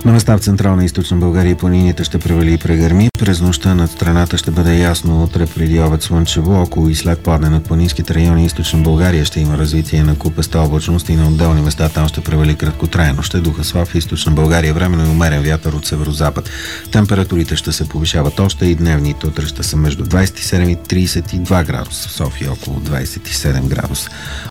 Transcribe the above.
На места в Централна и Източна България и планините ще превали и прегърми. През нощта над страната ще бъде ясно, утре преди обед слънчево, около и след падне над планинските райони и Източна България ще има развитие на купеста облачност и на отделни места там ще превали краткотрайно. Ще духа слаб в Източна България, временно и умерен вятър от северозапад. Температурите ще се повишават още и дневните утре ще са между 27 и 32 градуса, в София около 27 градуса.